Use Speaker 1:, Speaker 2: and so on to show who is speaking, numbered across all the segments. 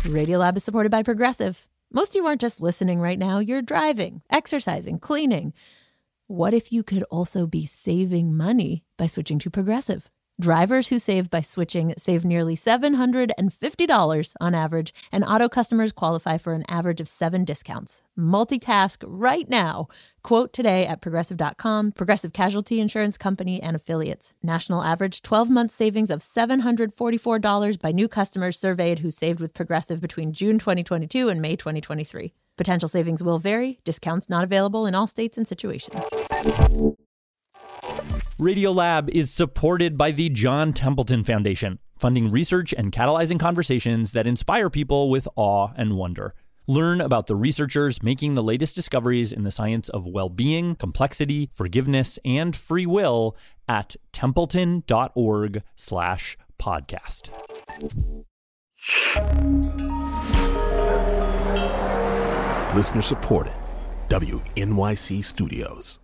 Speaker 1: Radiolab is supported by Progressive. Most of you aren't just listening right now, you're driving, exercising, cleaning. What if you could also be saving money by switching to Progressive? Drivers who save by switching save nearly $750 on average, and auto customers qualify for an average of 7 discounts. Multitask right now. Quote today at Progressive.com. Progressive Casualty Insurance Company and Affiliates. National average 12-month savings of $744 by new customers surveyed who saved with Progressive between June 2022 and May 2023. Potential savings will vary. Discounts not available in all states and situations.
Speaker 2: Radiolab is supported by the John Templeton Foundation, funding research and catalyzing conversations that inspire people with awe and wonder. Learn about the researchers making the latest discoveries in the science of well-being, complexity, forgiveness, and free will at templeton.org/podcast.
Speaker 3: Listener supported. WNYC Studios.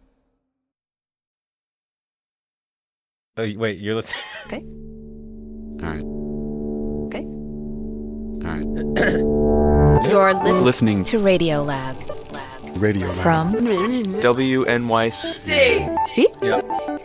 Speaker 4: Oh, wait, you're listening?
Speaker 5: Okay.
Speaker 4: All right.
Speaker 5: Okay.
Speaker 4: All right.
Speaker 5: You're listening to Radiolab.
Speaker 3: Radio Lab.
Speaker 5: From
Speaker 4: WNYC.
Speaker 5: See?
Speaker 4: Yep.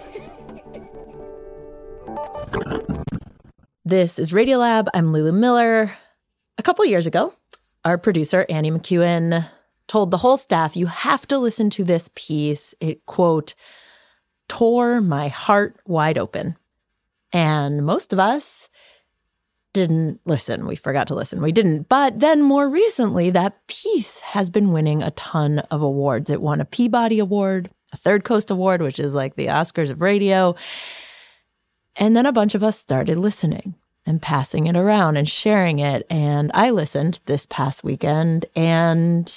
Speaker 1: This is Radiolab. I'm Lulu Miller. A couple years ago, our producer, Annie McEwen, told the whole staff, you have to listen to this piece. It, quote, tore my heart wide open. And most of us didn't listen. We forgot to listen. We didn't. But then more recently, that piece has been winning a ton of awards. It won a Peabody Award, a Third Coast Award, which is like the Oscars of radio. And then a bunch of us started listening and passing it around and sharing it. And I listened this past weekend and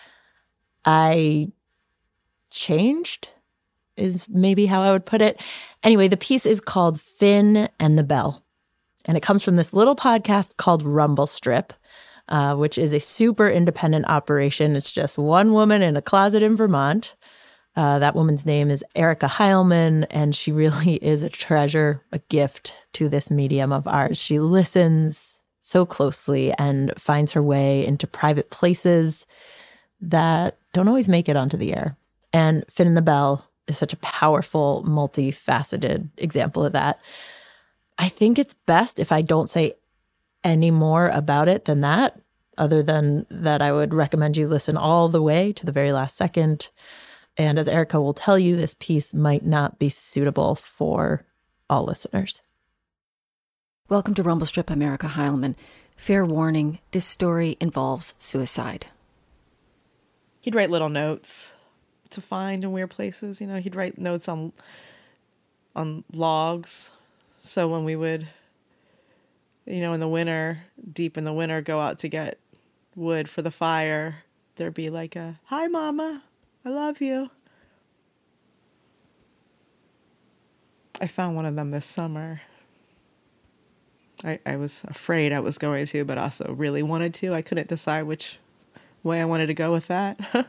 Speaker 1: I changed, is maybe how I would put it. Anyway, the piece is called Finn and the Bell. And it comes from this little podcast called Rumble Strip, which is a super independent operation. It's just one woman in a closet in Vermont. That woman's name is Erica Heilman, and she really is a treasure, a gift to this medium of ours. She listens so closely and finds her way into private places that don't always make it onto the air. And Finn and the Bell is such a powerful, multifaceted example of that. I think it's best if I don't say any more about it than that, other than that I would recommend you listen all the way to the very last second. And as Erica will tell you, this piece might not be suitable for all listeners.
Speaker 5: Welcome to Rumble Strip. I'm Erica Heilman. Fair warning, this story involves suicide.
Speaker 6: He'd write little notes to find in weird places. You know, he'd write notes on logs. So when we would, you know, in the winter, deep in the winter, go out to get wood for the fire, there'd be like a, "Hi, Mama, I love you." I found one of them this summer. I was afraid I was going to, but also really wanted to. I couldn't decide which way I wanted to go with that.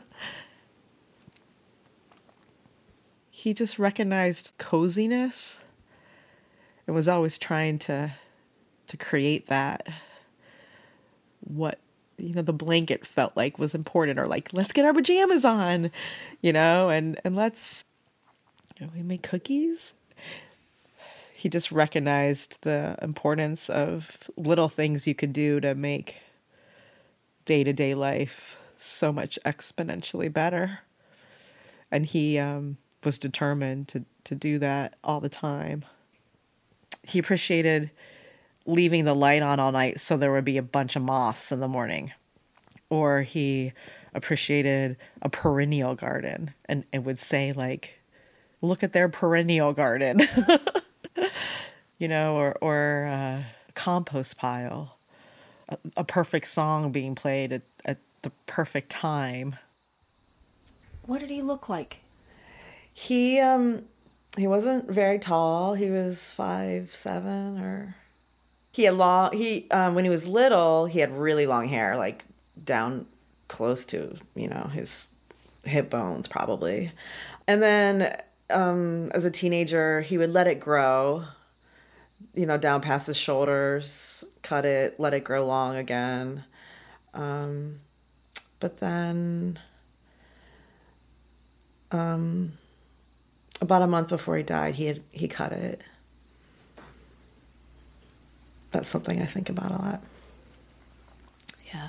Speaker 6: He just recognized coziness and was always trying to create that. What, you know, the blanket felt like was important, or like, let's get our pajamas on, you know, and let's, you know, we make cookies. He just recognized the importance of little things you could do to make day-to-day life so much exponentially better. And he was determined to do that all the time. He appreciated leaving the light on all night so there would be a bunch of moths in the morning. Or he appreciated a perennial garden and would say, like, look at their perennial garden. You know, or a compost pile. A perfect song being played at the perfect time.
Speaker 5: What did he look like?
Speaker 7: He wasn't very tall. He was 5'7", or he had long. When he was little, he had really long hair, like down close to, you know, his hip bones probably. And then as a teenager, he would let it grow, you know, down past his shoulders, cut it, let it grow long again. But then about a month before he died, he cut it. That's something I think about a lot. Yeah.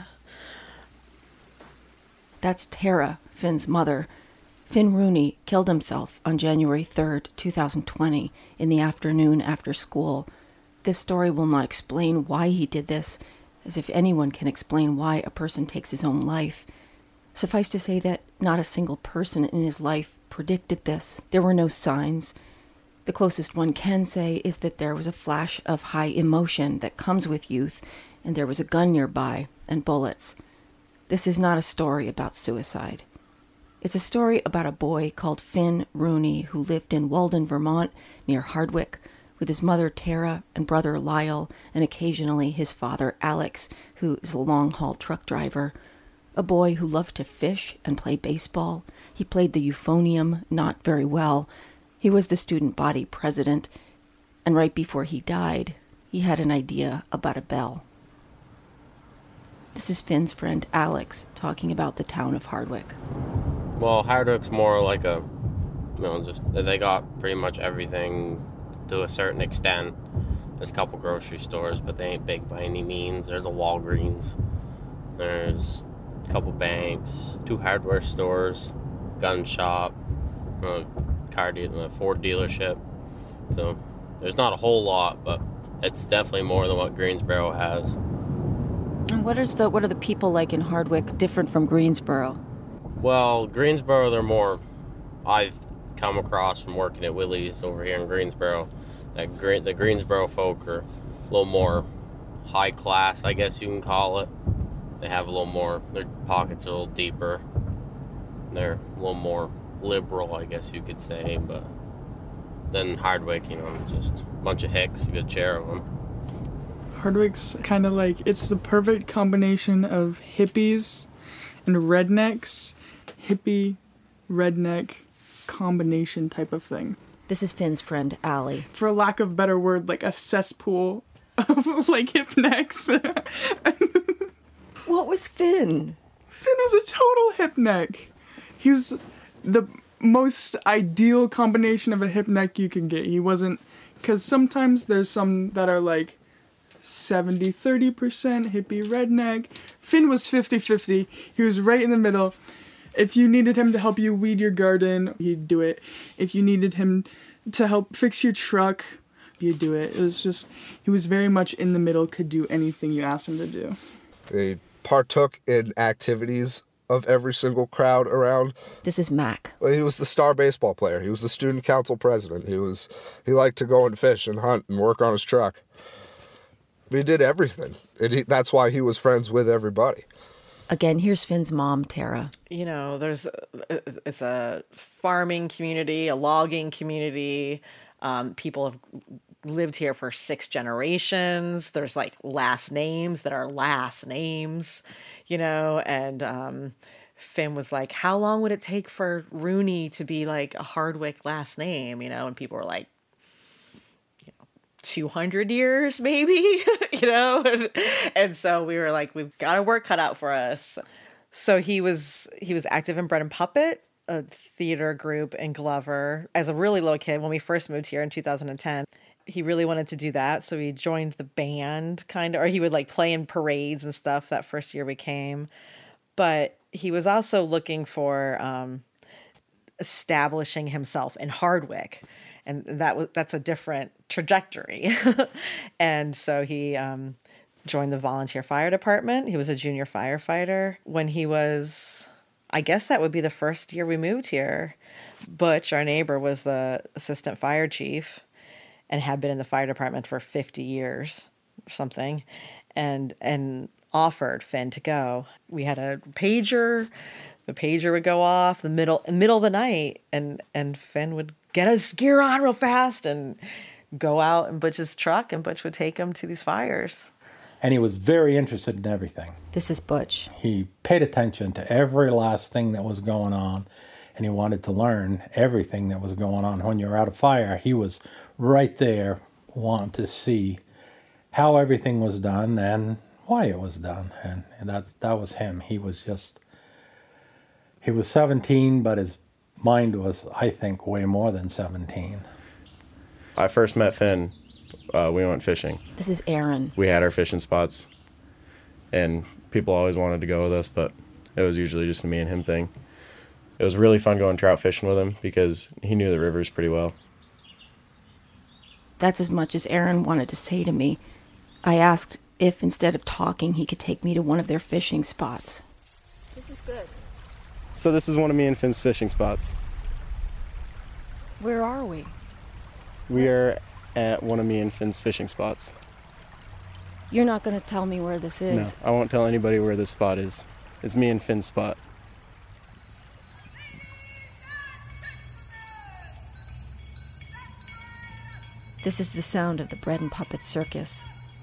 Speaker 5: That's Tara, Finn's mother. Finn Rooney killed himself on January 3rd, 2020, in the afternoon after school. This story will not explain why he did this, as if anyone can explain why a person takes his own life. Suffice to say that not a single person in his life predicted this. There were no signs. The closest one can say is that there was a flash of high emotion that comes with youth, and there was a gun nearby and bullets. This is not a story about suicide. It's a story about a boy called Finn Rooney who lived in Walden, Vermont, near Hardwick, with his mother Tara and brother Lyle, and occasionally his father Alex, who is a long-haul truck driver. A boy who loved to fish and play baseball. He played the euphonium not very well. He was the student body president, and right before he died, he had an idea about a bell. This is Finn's friend Alex talking about the town of Hardwick.
Speaker 8: Well, Hardwick's more like just they got pretty much everything to a certain extent. There's a couple grocery stores, but they ain't big by any means. There's a Walgreens. There's a couple banks, 2 hardware stores, gun shop, a Ford dealership. So there's not a whole lot, but it's definitely more than what Greensboro has.
Speaker 5: And what are the people like in Hardwick different from Greensboro?
Speaker 8: Well, Greensboro, they're more, I've come across from working at Willie's over here in Greensboro, that the Greensboro folk are a little more high class, I guess you can call it. They have a little more, their pockets are a little deeper. They're a little more liberal, I guess you could say, but then Hardwick, just a bunch of hicks, a good share of them.
Speaker 9: Hardwick's kind of like, it's the perfect combination of hippies and rednecks. Hippie, redneck combination type of thing.
Speaker 5: This is Finn's friend, Allie.
Speaker 9: For lack of a better word, like a cesspool of like hipnecks.
Speaker 5: What was Finn?
Speaker 9: Finn was a total hipneck. He was the most ideal combination of a hipneck you can get. He wasn't, because sometimes there's some that are like 70-30% hippie redneck. Finn was 50-50. He was right in the middle. If you needed him to help you weed your garden, he'd do it. If you needed him to help fix your truck, he'd do it. It was just, he was very much in the middle, could do anything you asked him to do.
Speaker 10: They partook in activities of every single crowd around.
Speaker 5: This is Mac.
Speaker 10: He was the star baseball player. He was the student council president. He liked to go and fish and hunt and work on his truck. He did everything. That's why he was friends with everybody.
Speaker 5: Again, here's Finn's mom, Tara.
Speaker 7: It's a farming community, a logging community. People have lived here for 6 generations. There's like last names that are last names, and Finn was like, how long would it take for Rooney to be like a Hardwick last name, and people were like, 200 years maybe, and so we were like, we've got our work cut out for us. So he was active in Bread and Puppet, a theater group in Glover, as a really little kid. When we first moved here in 2010, he really wanted to do that, so he joined the band or he would like play in parades and stuff that first year we came. But he was also looking for establishing himself in Hardwick. And that's a different trajectory. And so he joined the volunteer fire department. He was a junior firefighter. When he was, I guess that would be the first year we moved here, Butch, our neighbor, was the assistant fire chief and had been in the fire department for 50 years or something, and offered Finn to go. We had a pager. The pager would go off in the middle of the night, and Finn would get his gear on real fast and go out in Butch's truck, and Butch would take him to these fires.
Speaker 11: And he was very interested in everything.
Speaker 5: This is Butch.
Speaker 11: He paid attention to every last thing that was going on, and he wanted to learn everything that was going on. When you're out of fire, he was right there wanting to see how everything was done and why it was done, and that was him. He was 17, but his mind was, I think, way more than 17.
Speaker 12: I first met Finn. We went fishing.
Speaker 5: This is Aaron.
Speaker 12: We had our fishing spots, and people always wanted to go with us, but it was usually just a me and him thing. It was really fun going trout fishing with him because he knew the rivers pretty well.
Speaker 5: That's as much as Aaron wanted to say to me. I asked if, instead of talking, he could take me to one of their fishing spots. This is good.
Speaker 12: So this is one of me and Finn's fishing spots.
Speaker 5: Where are we?
Speaker 12: We are at one of me and Finn's fishing spots.
Speaker 5: You're not going to tell me where this is?
Speaker 12: No, I won't tell anybody where this spot is. It's me and Finn's spot.
Speaker 5: This is the sound of the Bread and Puppet Circus.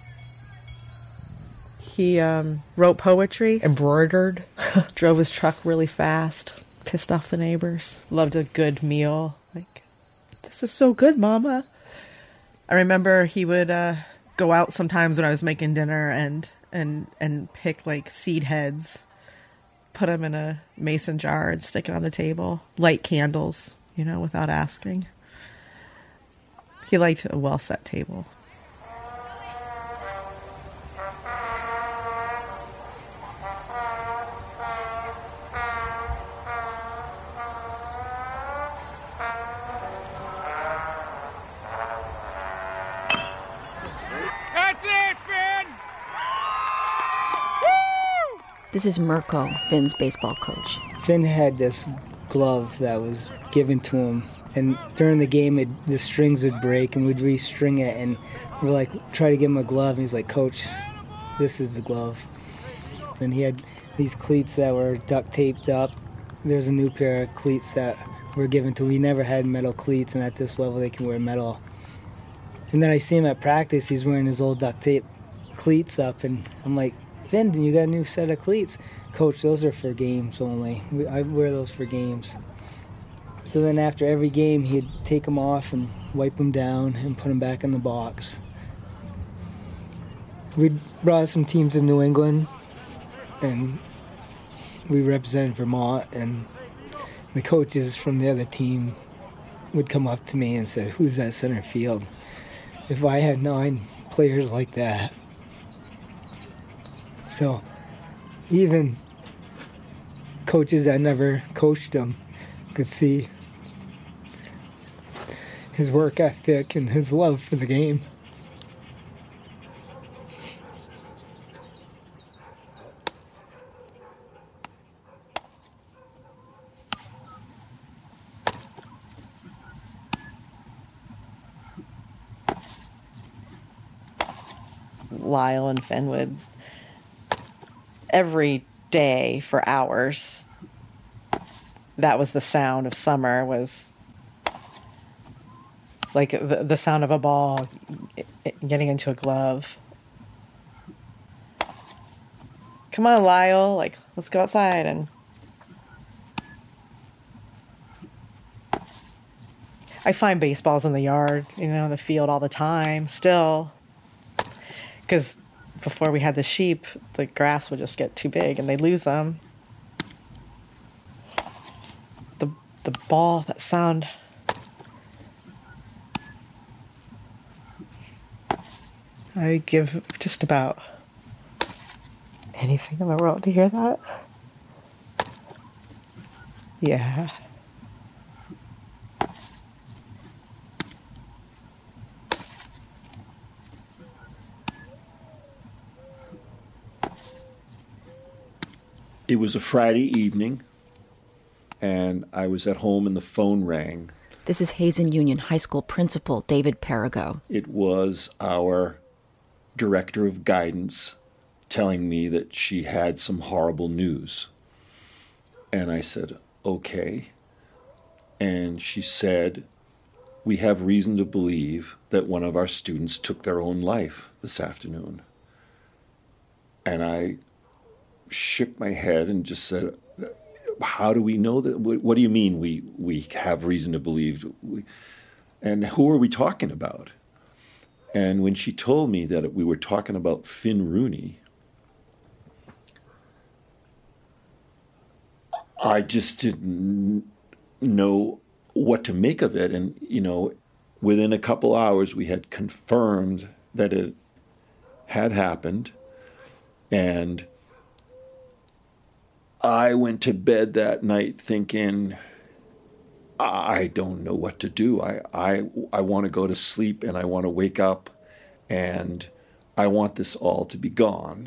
Speaker 6: He wrote poetry, embroidered, drove his truck really fast, pissed off the neighbors, loved a good meal. Like, this is so good, Mama. I remember he would go out sometimes when I was making dinner and pick like seed heads, put them in a mason jar and stick it on the table, light candles, without asking. He liked a well-set table.
Speaker 13: That's it, Finn!
Speaker 5: Woo! This is Mirko, Finn's baseball coach.
Speaker 14: Finn had this glove that was given to him, and during the game the strings would break and we'd restring it, and we're like, try to give him a glove, and he's like, Coach, this is the glove. And he had these cleats that were duct taped up. There's a new pair of cleats that were given to him. He never had metal cleats, and at this level they can wear metal. And then I see him at practice, he's wearing his old duct tape cleats up, and I'm like, Finn, you got a new set of cleats? Coach, those are for games only. I wear those for games. So then after every game, he'd take them off and wipe them down and put them back in the box. We brought some teams in New England, and we represented Vermont, and the coaches from the other team would come up to me and say, who's that center field? If I had 9 players like that. So even coaches that never coached him could see his work ethic and his love for the game.
Speaker 6: Lyle and Finn would, every day for hours, that was the sound of summer, was like the sound of a ball getting into a glove. Come on, Lyle, like, let's go outside. And I find baseballs in the yard, in the field all the time still. Because before we had the sheep, the grass would just get too big and they'd lose them. The ball, that sound. I'd give just about anything in the world to hear that. Yeah.
Speaker 15: It was a Friday evening, and I was at home and the phone rang.
Speaker 5: This is Hazen Union High School principal David Perigo.
Speaker 15: It was our director of guidance telling me that she had some horrible news. And I said, okay. And she said, we have reason to believe that one of our students took their own life this afternoon. And I shook my head and just said, how do we know that? What do you mean we have reason to believe? And who are we talking about? And when she told me that we were talking about Finn Rooney, I just didn't know what to make of it. And, within a couple hours, we had confirmed that it had happened. And I went to bed that night thinking, I don't know what to do. I want to go to sleep and I want to wake up and I want this all to be gone.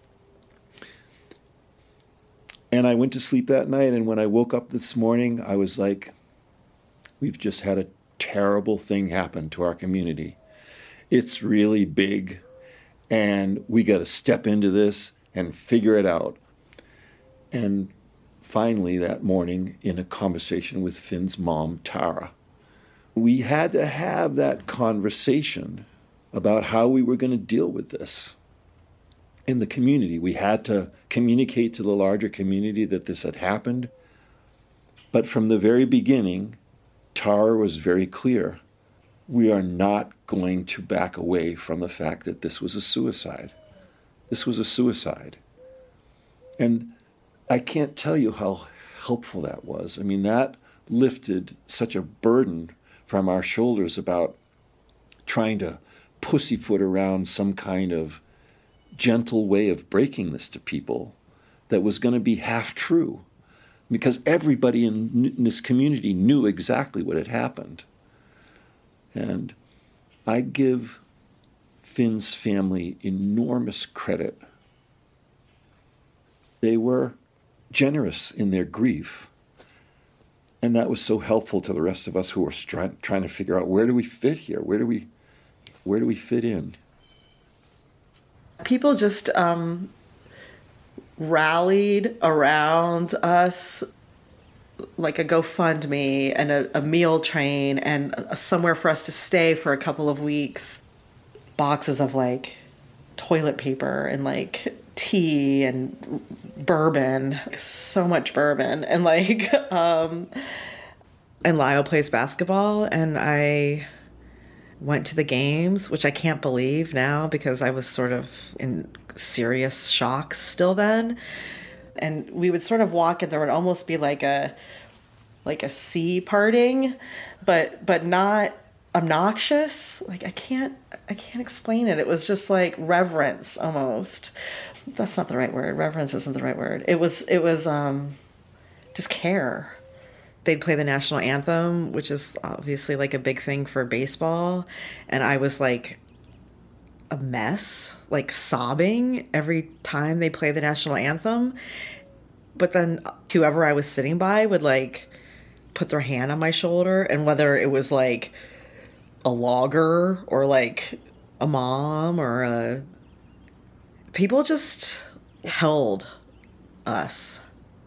Speaker 15: And I went to sleep that night, and when I woke up this morning, I was like, we've just had a terrible thing happen to our community. It's really big, and we got to step into this and figure it out. And finally, that morning, in a conversation with Finn's mom, Tara, we had to have that conversation about how we were going to deal with this in the community. We had to communicate to the larger community that this had happened. But from the very beginning, Tara was very clear. We are not going to back away from the fact that this was a suicide. This was a suicide. And I can't tell you how helpful that was. I mean, that lifted such a burden from our shoulders about trying to pussyfoot around some kind of gentle way of breaking this to people that was going to be half true, because everybody in this community knew exactly what had happened. And I give Finn's family enormous credit. They were generous in their grief, and that was so helpful to the rest of us who were trying to figure out, where do we fit here? Where do we fit in?
Speaker 7: People just rallied around us, like a GoFundMe and a meal train and somewhere for us to stay for a couple of weeks. Boxes of like toilet paper and like tea and bourbon, so much bourbon, and like and Lyle plays basketball, and I went to the games, which I can't believe now because I was sort of in serious shock still then. And we would sort of walk, and there would almost be like a sea parting, but not obnoxious. Like I can't explain it. It was just like reverence almost. That's not the right word. Reverence isn't the right word. It was just care. They'd play the national anthem, which is obviously like a big thing for baseball. And I was like a mess, like sobbing every time they play the national anthem. But then whoever I was sitting by would like put their hand on my shoulder, and whether it was like a logger or like a mom or people just held us.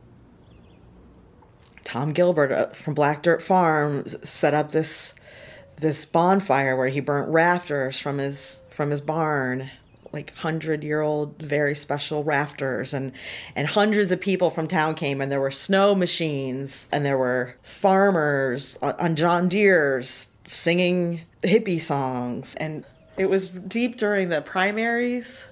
Speaker 7: Tom Gilbert from Black Dirt Farm set up this bonfire where he burnt rafters from his barn, like 100-year-old very special rafters, and hundreds of people from town came, and there were snow machines, and there were farmers on John Deere's singing hippie songs, and it was deep during the primaries,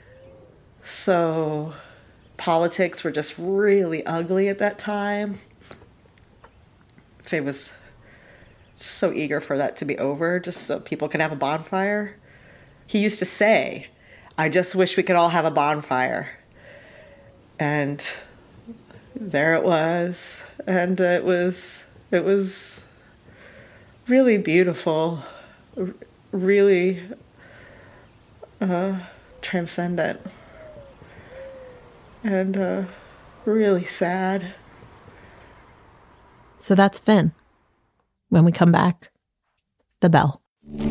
Speaker 7: so politics were just really ugly at that time. Faye was so eager for that to be over, just so people could have a bonfire. He used to say, I just wish we could all have a bonfire. And there it was. And it was really beautiful, really transcendent, and really sad.
Speaker 1: So that's Finn. When we come back, the bell.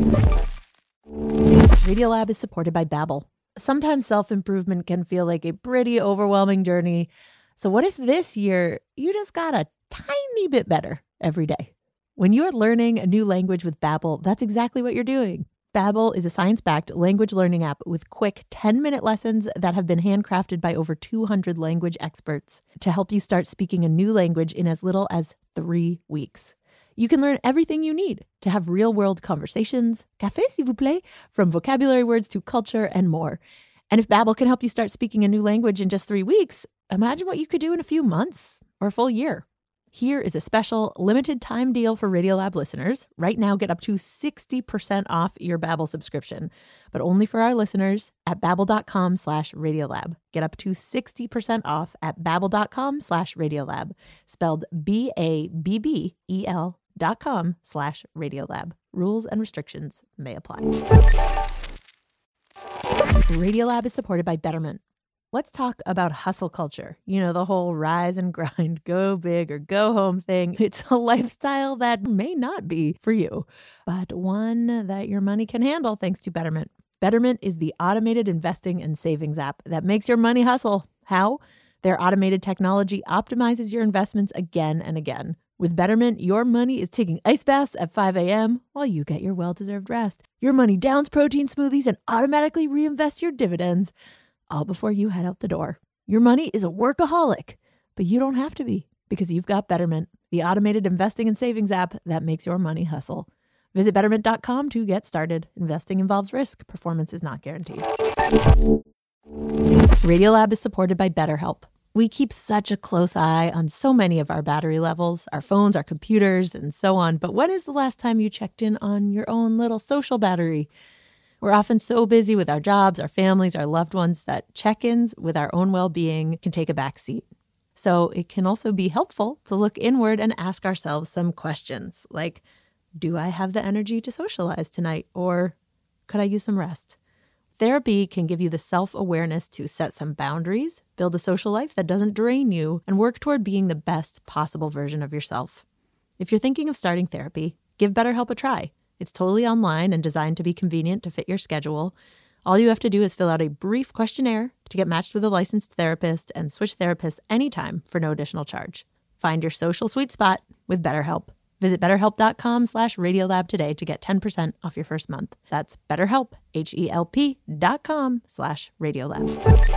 Speaker 1: Radiolab is supported by Babbel. Sometimes self-improvement can feel like a pretty overwhelming journey. So what if this year you just got a tiny bit better every day? When you're learning a new language with Babbel, that's exactly what you're doing. Babbel is a science-backed language learning app with quick 10-minute lessons that have been handcrafted by over 200 language experts to help you start speaking a new language in as little as 3 weeks. You can learn everything you need to have real-world conversations, café s'il vous plaît, from vocabulary words to culture and more. And if Babbel can help you start speaking a new language in just 3 weeks, imagine what you could do in a few months or a full year. Here is a special limited time deal for Radiolab listeners. Right now, get up to 60% off your Babbel subscription, but only for our listeners at babbel.com/Radiolab. Get up to 60% off at babbel.com/Radiolab, spelled BABBEL.com/Radiolab. Rules and restrictions may apply. Radiolab is supported by Betterment. Let's talk about hustle culture. You know, the whole rise and grind, go big or go home thing. It's a lifestyle that may not be for you, but one that your money can handle thanks to Betterment. Betterment is the automated investing and savings app that makes your money hustle. How? Their automated technology optimizes your investments again and again. With Betterment, your money is taking ice baths at 5 a.m. while you get your well-deserved rest. Your money downs protein smoothies and automatically reinvests your dividends, all before you head out the door. Your money is a workaholic, but you don't have to be, because you've got Betterment, the automated investing and savings app that makes your money hustle. Visit Betterment.com to get started. Investing involves risk. Performance is not guaranteed. Radiolab is supported by BetterHelp. We keep such a close eye on so many of our battery levels, our phones, our computers, and so on. But when is the last time you checked in on your own little social battery? We're often so busy with our jobs, our families, our loved ones that check-ins with our own well-being can take a back seat. So it can also be helpful to look inward and ask ourselves some questions like, do I have the energy to socialize tonight? Or could I use some rest? Therapy can give you the self-awareness to set some boundaries, build a social life that doesn't drain you, and work toward being the best possible version of yourself. If you're thinking of starting therapy, give BetterHelp a try. It's totally online and designed to be convenient to fit your schedule. All you have to do is fill out a brief questionnaire to get matched with a licensed therapist and switch therapists anytime for no additional charge. Find your social sweet spot with BetterHelp. Visit BetterHelp.com/Radiolab today to get 10% off your first month. That's BetterHelp, HELP.com/Radiolab.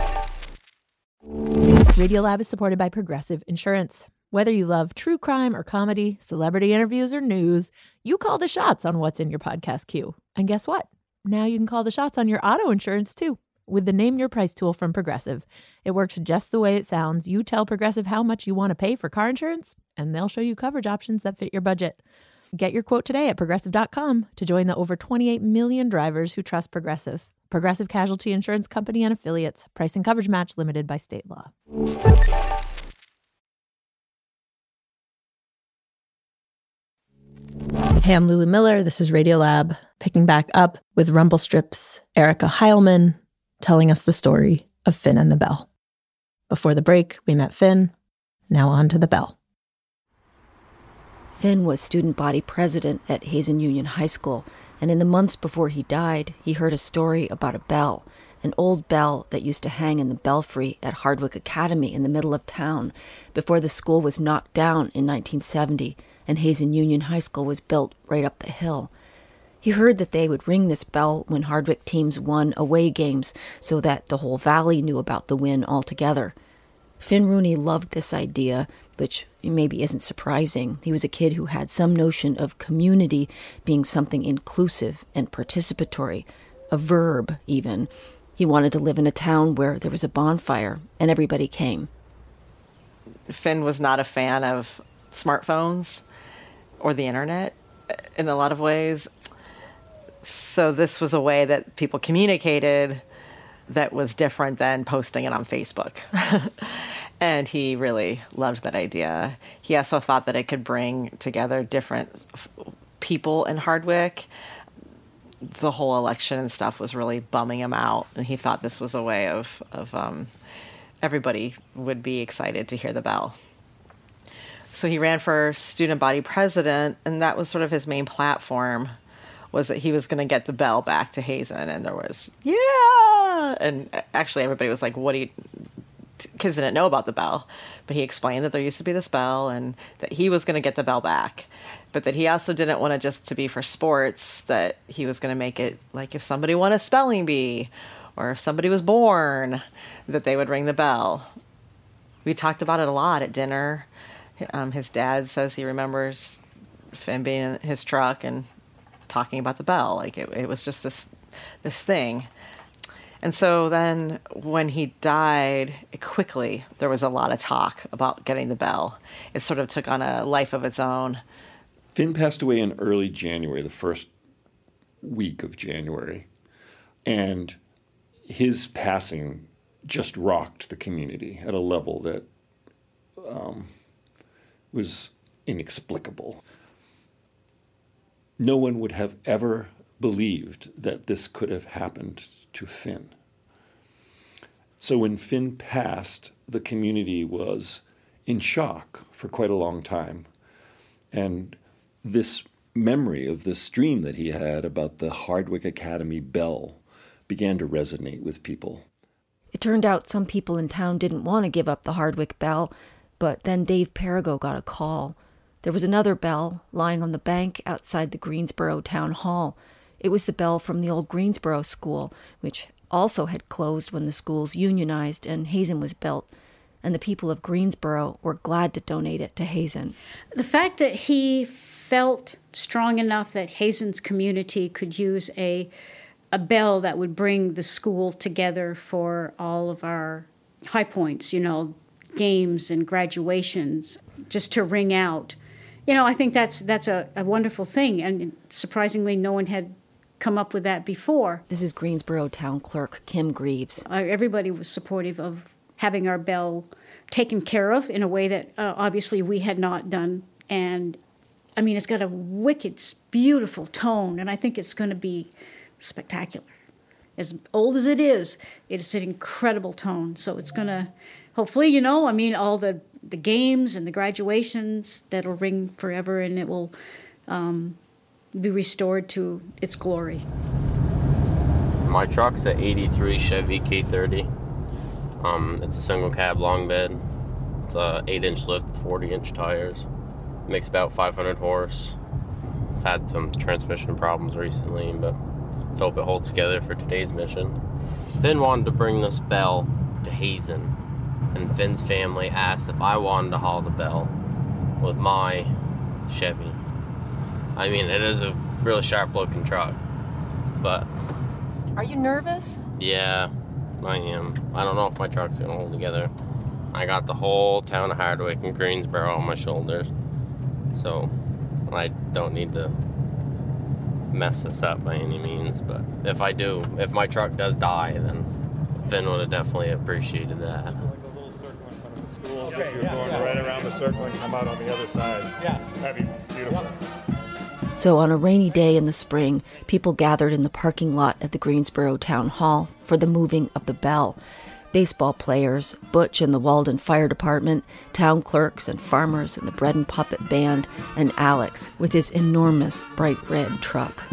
Speaker 1: Radiolab is supported by Progressive Insurance. Whether you love true crime or comedy, celebrity interviews or news, you call the shots on what's in your podcast queue. And guess what? Now you can call the shots on your auto insurance too with the Name Your Price tool from Progressive. It works just the way it sounds. You tell Progressive how much you want to pay for car insurance, and they'll show you coverage options that fit your budget. Get your quote today at Progressive.com to join the over 28 million drivers who trust Progressive. Progressive Casualty Insurance Company and Affiliates. Price and coverage match limited by state law. Hey, I'm Lulu Miller. This is Radiolab, picking back up with Rumble Strip's Erica Heilman, telling us the story of Finn and the Bell. Before the break, we met Finn. Now on to the Bell.
Speaker 5: Finn was student body president at Hazen Union High School, and in the months before he died, he heard a story about a bell, an old bell that used to hang in the belfry at Hardwick Academy in the middle of town before the school was knocked down in 1970 and Hazen Union High School was built right up the hill. He heard that they would ring this bell when Hardwick teams won away games so that the whole valley knew about the win altogether. Finn Rooney loved this idea, which maybe isn't surprising. He was a kid who had some notion of community being something inclusive and participatory, a verb even. He wanted to live in a town where there was a bonfire and everybody came.
Speaker 7: Finn was not a fan of smartphones or the internet in a lot of ways. So this was a way that people communicated that was different than posting it on Facebook. And he really loved that idea. He also thought that it could bring together different people in Hardwick. The whole election and stuff was really bumming him out, and he thought this was a way of everybody would be excited to hear the bell. So he ran for student body president, and that was sort of his main platform, was that he was going to get the bell back to Hazen. And there was, yeah! And actually everybody was like, what do you... Kids didn't know about the bell. But he explained that there used to be this bell and that he was going to get the bell back. But that he also didn't want it just to be for sports, that he was going to make it like if somebody won a spelling bee or if somebody was born, that they would ring the bell. We talked about it a lot at dinner. His dad says he remembers Finn being in his truck and talking about the bell. Like it was just this thing. And so then when he died, quickly, there was a lot of talk about getting the bell. It sort of took on a life of its own.
Speaker 15: Finn passed away in early January, the first week of January. And his passing just rocked the community at a level that was inexplicable. No one would have ever believed that this could have happened to Finn. So when Finn passed, the community was in shock for quite a long time. And this memory of this dream that he had about the Hardwick Academy bell began to resonate with people.
Speaker 5: It turned out some people in town didn't want to give up the Hardwick bell, but then Dave Perigo got a call. There was another bell lying on the bank outside the Greensboro Town Hall. It was the bell from the old Greensboro School, which also had closed when the schools unionized and Hazen was built. And the people of Greensboro were glad to donate it to Hazen.
Speaker 13: The fact that he felt strong enough that Hazen's community could use a bell that would bring the school together for all of our high points, games and graduations, just to ring out. I think that's a wonderful thing, and surprisingly no one had come up with that before.
Speaker 5: This is Greensboro Town Clerk Kim Greaves.
Speaker 13: Everybody was supportive of having our bell taken care of in a way that obviously we had not done. And it's got a wicked, beautiful tone, and I think it's going to be spectacular. As old as it is an incredible tone. So it's going to, hopefully, all the games and the graduations, that'll ring forever, and it will be restored to its glory.
Speaker 8: My truck's an 83 Chevy K30. It's a single cab long bed. It's a 8-inch lift, 40-inch tires. Makes about 500 horse. I've had some transmission problems recently, but let's hope it holds together for today's mission. Finn wanted to bring this bell to Hazen, and Finn's family asked if I wanted to haul the bell with my Chevy. It is a really sharp-looking truck, but...
Speaker 5: Are you nervous?
Speaker 8: Yeah, I am. I don't know if my truck's gonna hold together. I got the whole town of Hardwick and Greensboro on my shoulders, so I don't need to mess this up by any means, but if my truck does die, then Finn would have definitely appreciated that.
Speaker 16: Like a little circle in front of the school. Okay, if you're going right around the circle and come out on the other side. Yeah. That'd be beautiful.
Speaker 5: So on a rainy day in the spring, people gathered in the parking lot at the Greensboro Town Hall for the moving of the bell. Baseball players, Butch and the Walden Fire Department, town clerks and farmers and the Bread and Puppet Band, and Alex with his enormous bright red truck.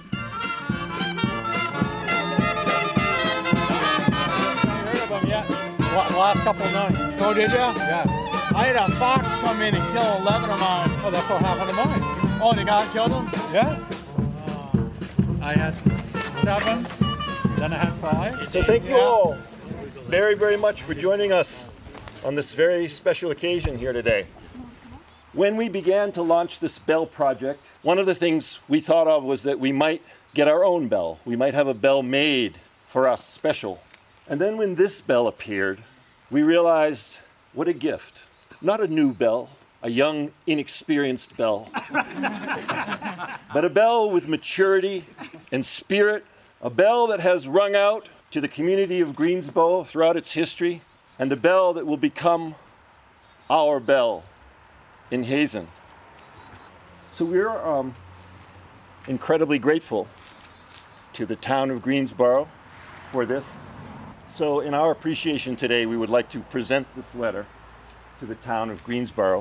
Speaker 11: Last couple of nights. Oh, did you? Yeah. I had a fox come in and kill 11 of mine. Oh, that's what happened to mine. Oh, the guy killed him? Yeah. I had 7, then I had 5.
Speaker 17: So thank you all very, very much for joining us on this very special occasion here today. When we began to launch this bell project, one of the things we thought of was that we might get our own bell. We might have a bell made for us special. And then when this bell appeared, we realized what a gift. Not a new bell, a young, inexperienced bell, but a bell with maturity and spirit, a bell that has rung out to the community of Greensboro throughout its history, and a bell that will become our bell in Hazen. So we're incredibly grateful to the town of Greensboro for this. So in our appreciation today, we would like to present this letter to the town of Greensboro.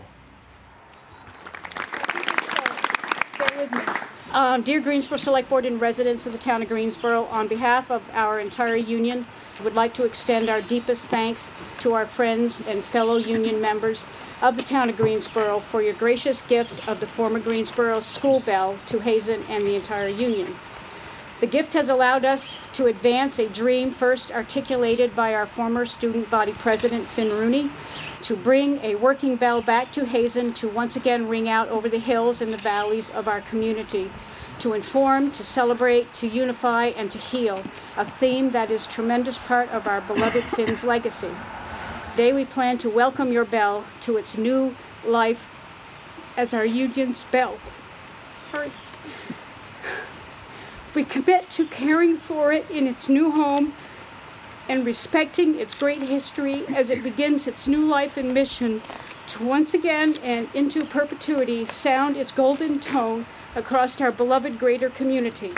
Speaker 13: Bear with me. Dear Greensboro Select Board and residents of the town of Greensboro, on behalf of our entire union, I would like to extend our deepest thanks to our friends and fellow union members of the town of Greensboro for your gracious gift of the former Greensboro school bell to Hazen and the entire union. The gift has allowed us to advance a dream first articulated by our former student body president, Finn Rooney, to bring a working bell back to Hazen to once again ring out over the hills and the valleys of our community. to inform, to celebrate, to unify, and to heal, a theme that is a tremendous part of our beloved Finn's legacy. Today we plan to welcome your bell to its new life as our union's bell. Sorry. We commit to caring for it in its new home and respecting its great history as it begins its new life and mission to once again and into perpetuity sound its golden tone across our beloved greater community.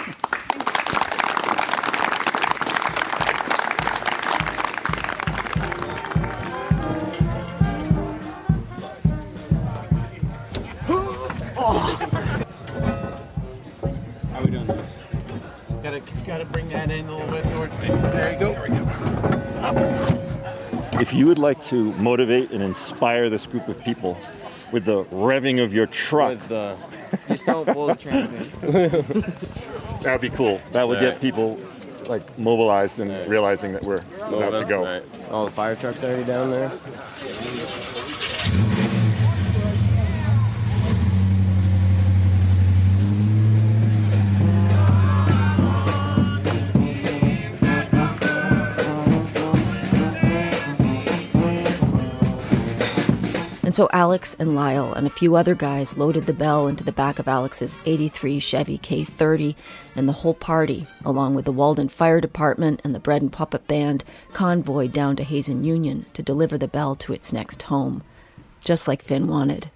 Speaker 11: How are we doing this? Gotta bring that in a little bit toward me. There you go.
Speaker 17: If you would like to motivate and inspire this group of people with the revving of your truck,
Speaker 8: Just don't pull the transmission.
Speaker 17: that'd be cool. That would get people like mobilized and realizing that we're about to go.
Speaker 8: Right. All the fire trucks already down there.
Speaker 5: And so Alex and Lyle and a few other guys loaded the bell into the back of Alex's '83 Chevy K30, and the whole party, along with the Walden Fire Department and the Bread and Puppet Band, convoyed down to Hazen Union to deliver the bell to its next home, just like Finn wanted.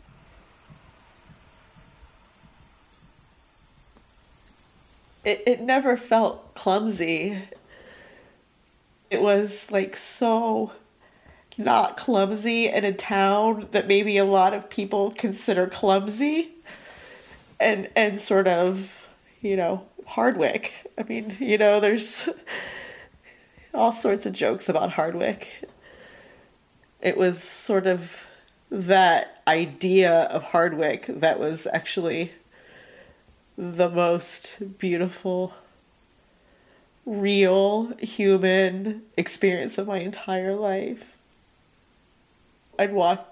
Speaker 6: It never felt clumsy. It was like so not clumsy in a town that maybe a lot of people consider clumsy, and sort of, Hardwick. I mean, there's all sorts of jokes about Hardwick. It was sort of that idea of Hardwick that was actually the most beautiful, real human experience of my entire life. I'd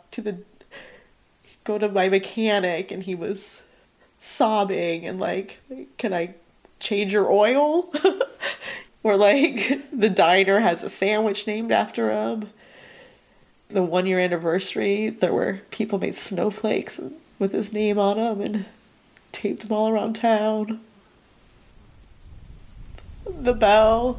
Speaker 6: go to my mechanic, and he was sobbing and like, can I change your oil? Or like, the diner has a sandwich named after him. The 1-year anniversary, there were people made snowflakes with his name on them and taped them all around town. The bell.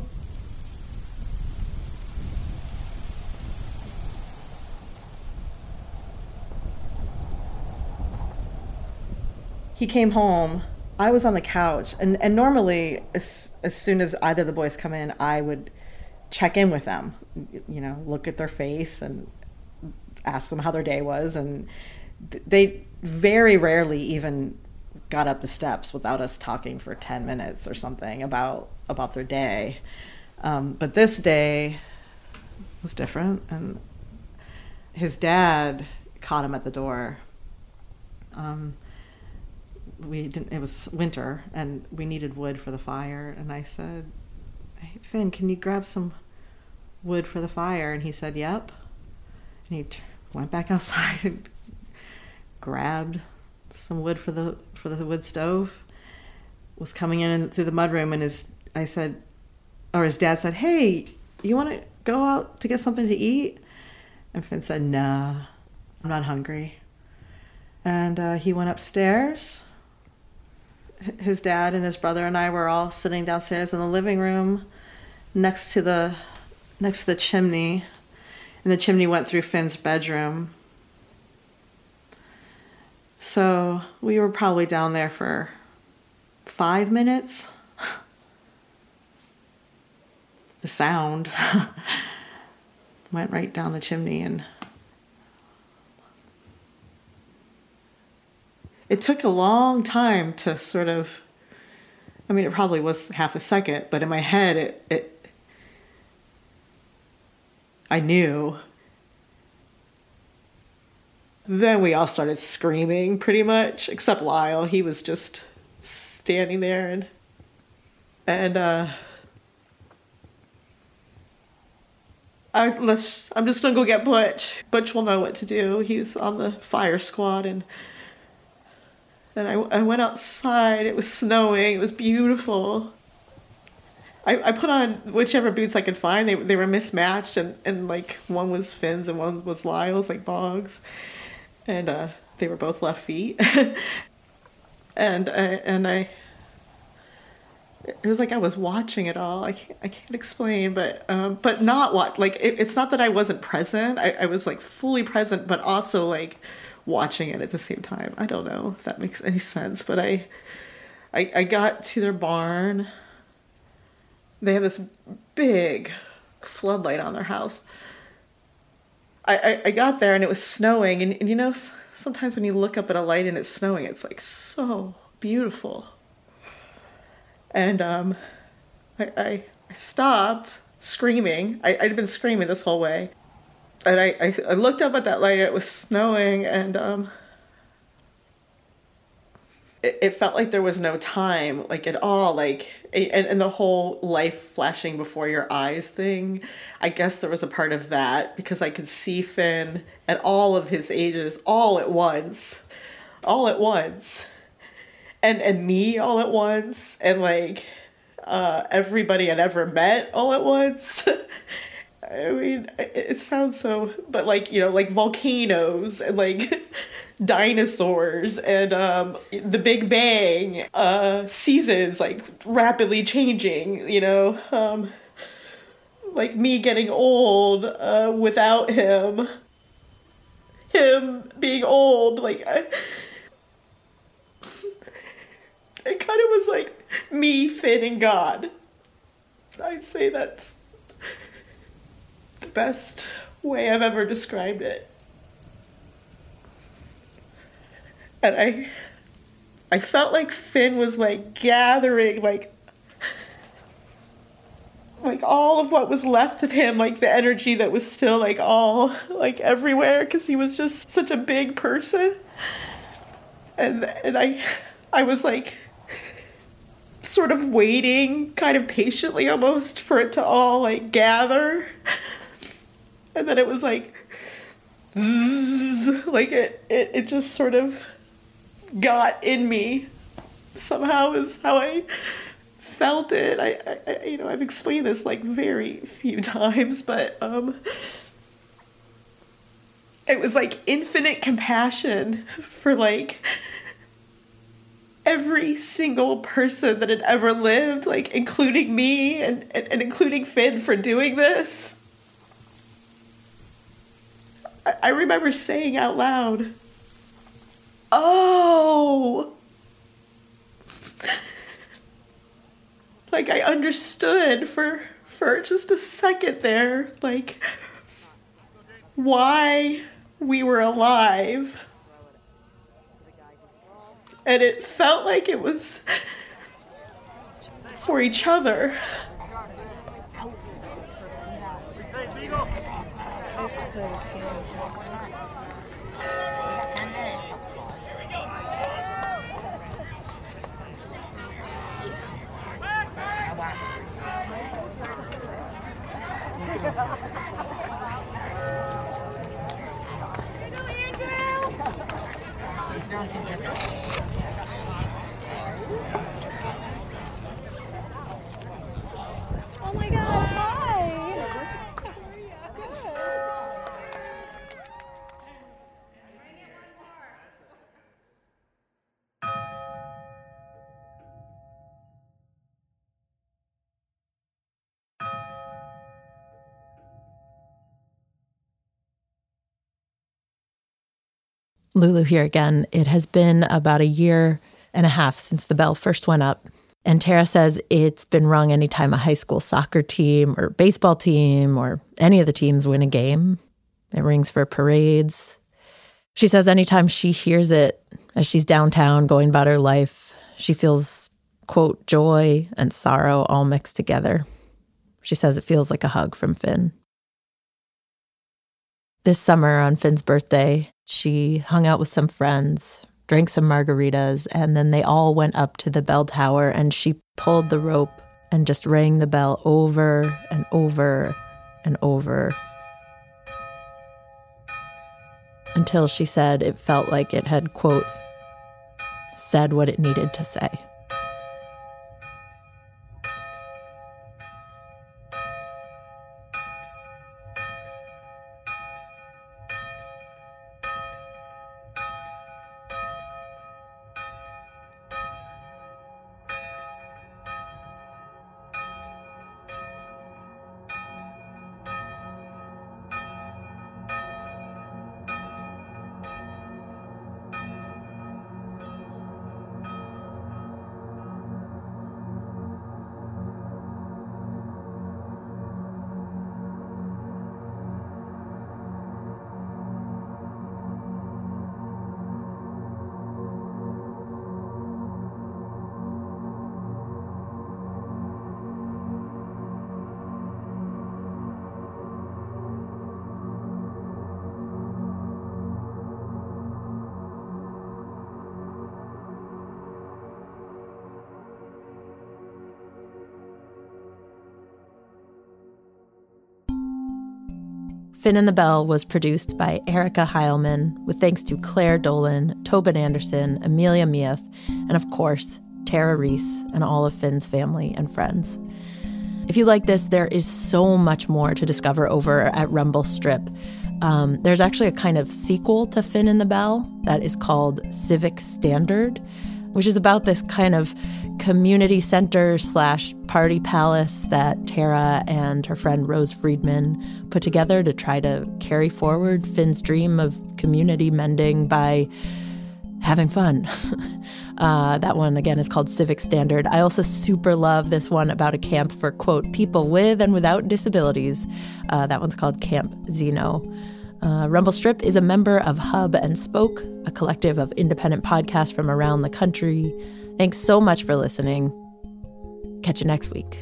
Speaker 6: He came home. I was on the couch, and normally as soon as either of the boys come in, I would check in with them, look at their face and ask them how their day was, and they very rarely even got up the steps without us talking for 10 minutes or something about their day. But this day was different, and his dad caught him at the door. It was winter, and we needed wood for the fire, and I said, "Hey, Finn, can you grab some wood for the fire?" And he said, "Yep." And he went back outside and grabbed some wood for the wood stove, was coming in through the mudroom, and his dad said, "Hey, you want to go out to get something to eat?" And Finn said, "Nah, I'm not hungry." And he went upstairs. His dad and his brother and I were all sitting downstairs in the living room next to the chimney, and the chimney went through Finn's bedroom. So we were probably down there for 5 minutes. The sound went right down the chimney, and it took a long time to sort of, it probably was half a second, but in my head, I knew. Then we all started screaming, pretty much, except Lyle. He was just standing there, and I'm just gonna go get Butch. Butch will know what to do. He's on the fire squad, and And I went outside. It was snowing. It was beautiful. I put on whichever boots I could find. They were mismatched, and like one was Finn's and one was Lyle's, like Boggs. And they were both left feet. and I it was like I was watching it all. I can't explain, but not what, like it's not that I wasn't present. I was like fully present, but also like watching it at the same time. I don't know if that makes any sense, but I got to their barn. They have this big floodlight on their house. I got there and it was snowing, and you know, sometimes when you look up at a light and it's snowing, it's like so beautiful. And I stopped screaming. I'd been screaming this whole way. And I looked up at that light, and it was snowing, and it felt like there was no time, like at all, like, and the whole life flashing before your eyes thing. I guess there was a part of that, because I could see Finn at all of his ages all at once. And me all at once, and like everybody I'd ever met all at once. I mean, it sounds so, but like, you know, like volcanoes and like dinosaurs and the Big Bang, seasons like rapidly changing, you know, like me getting old without him being old, like it kind of was like me, Finn, and God. I'd say that's the best way I've ever described it. And I felt like Finn was like gathering like all of what was left of him, like the energy that was still like all like everywhere, because he was just such a big person. And I was like sort of waiting kind of patiently almost for it to all like gather. And then it was like like it just sort of got in me somehow, is how I felt it. I you know, I've explained this like very few times, but it was like infinite compassion for like every single person that had ever lived, like including me and including Finn for doing this. I remember saying out loud, "Oh," like I understood for just a second there, like why we were alive. And it felt like it was for each other.
Speaker 18: Oh my God, hi!
Speaker 1: Lulu here again. It has been about a year and a half since the bell first went up. And Tara says it's been rung anytime a high school soccer team or baseball team or any of the teams win a game. It rings for parades. She says anytime she hears it as she's downtown going about her life, she feels, quote, joy and sorrow all mixed together. She says it feels like a hug from Finn. This summer on Finn's birthday, she hung out with some friends, drank some margaritas, and then they all went up to the bell tower and she pulled the rope and just rang the bell over and over and over until she said it felt like it had, quote, said what it needed to say. Finn and the Bell was produced by Erica Heilman, with thanks to Claire Dolan, Tobin Anderson, Amelia Meath, and of course, Tara Reese and all of Finn's family and friends. If you like this, there is so much more to discover over at Rumble Strip. There's actually a kind of sequel to Finn and the Bell that is called Civic Standard, which is about this kind of community center / party palace that Tara and her friend Rose Friedman put together to try to carry forward Finn's dream of community mending by having fun. That one, again, is called Civic Standard. I also super love this one about a camp for, quote, people with and without disabilities. That one's called Camp Zeno. Rumble Strip is a member of Hub and Spoke, a collective of independent podcasts from around the country. Thanks so much for listening. Catch you next week.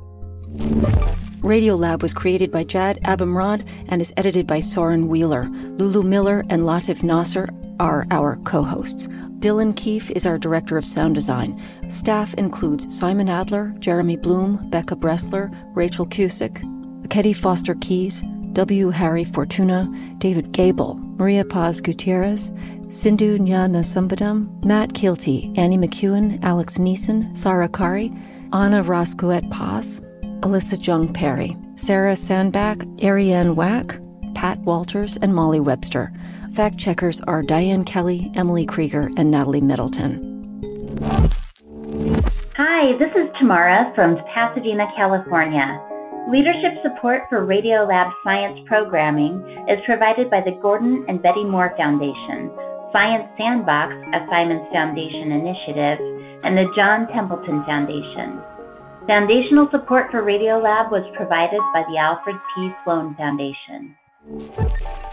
Speaker 5: Radiolab was created by Jad Abumrad and is edited by Soren Wheeler. Lulu Miller and Latif Nasser are our co-hosts. Dylan Keefe is our director of sound design. Staff includes Simon Adler, Jeremy Bloom, Becca Bressler, Rachel Cusick, Ketty Foster Keys, W. Harry Fortuna, David Gable, Maria Paz Gutierrez, Sindhu Nyanasambadam, Matt Kilty, Annie McEwen, Alex Neeson, Sarah Kari, Anna Roscoet Paz, Alyssa Jung Perry, Sarah Sandback, Ariane Wack, Pat Walters, and Molly Webster. Fact checkers are Diane Kelly, Emily Krieger, and Natalie Middleton.
Speaker 19: Hi, this is Tamara from Pasadena, California. Leadership support for Radiolab science programming is provided by the Gordon and Betty Moore Foundation, Science Sandbox, a Simons Foundation initiative, and the John Templeton Foundation. Foundational support for Radiolab was provided by the Alfred P. Sloan Foundation.